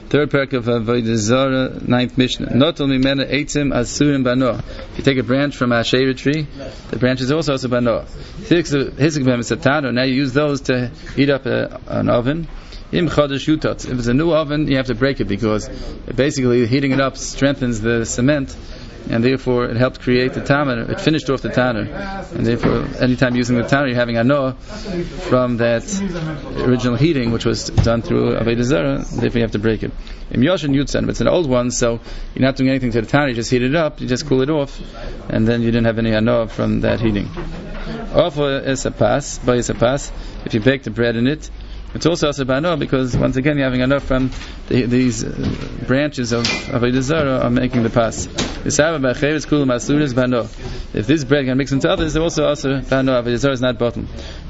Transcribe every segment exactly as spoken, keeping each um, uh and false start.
Third parak of Avodah Zarah, ninth Mishnah. Not only men eitzim asurim bano. If you take a branch from a shayra tree, the branch is also also bano. Hisik b'hem satano. Now you use those to heat up a, an oven. Im chadash yutat. If it's a new oven, you have to break it because basically heating it up strengthens the cement, and therefore it helped create the tanner. It finished off the tanner, and therefore anytime using the tanner, you're having anoah from that original heating, which was done through Avodah Zarah. Therefore, you have to break it. Im yoshin yutzan, but it's an old one, so you're not doing anything to the tanner. You just heat it up, you just cool it off, and then you didn't have any anoah from that heating. Offer is a pass, by is a pass. If you bake the bread in it, it's also asabano because once again you're having enough from the, these uh, branches of Avodah Zarah are making the pass. If this bread can mix into others, they're also asabano. Avodah Zarah is not bottom.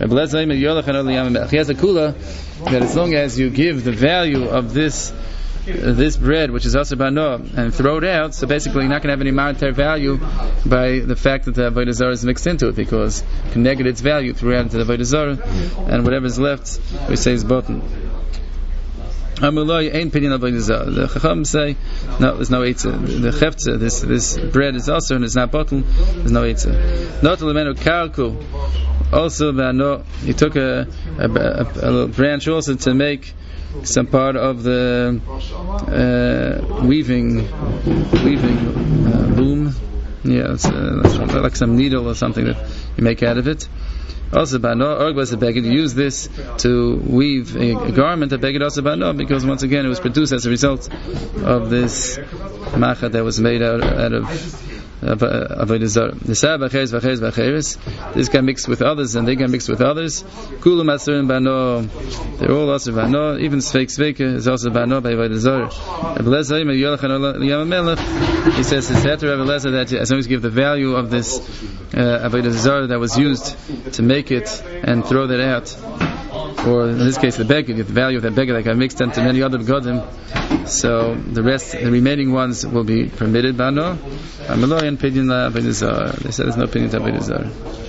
He has a kula that as long as you give the value of this Uh, this bread, which is also bano, and throw it out, so basically you're not going to have any monetary value by the fact that the Avodah Zarah is mixed into it, because it can negate its value throughout into the Avodah Zarah, and whatever is left, we say is bottom. Amullah ain't pidyon Avodah Zarah. The Chacham say, no, there's no eitzah. The cheftzah, this this bread is also, and it's not bottom, there's no eitzah. Not elemenu karku, also bano, he took a, a, a, a little branch also to make some part of the uh, weaving weaving uh, loom, yeah, it's, uh, like some needle or something that you make out of it. Also, bano org was a beged. You use this to weave a, a garment. A beged also bano because once again it was produced as a result of this macha that was made out, out of Avodah Zarah. The Sah b'cheres b'cheres b'cheres. This can mix with others, and they can mix with others. Kulam asurim bano. They're all also bano. Even sveik sveika is also bano by Avodah Zarah. Abelazar Yom Yolachan Yom Melech. He says it's better Abelazar that as long as you give the value of this uh, Avodah Zarah that was used to make it and throw that out, or in this case the beged, you get the value of that beged that got mixed into many other begodim. So the rest, the remaining ones will be permitted bano. They said there's no opinion to Avodah Zarah.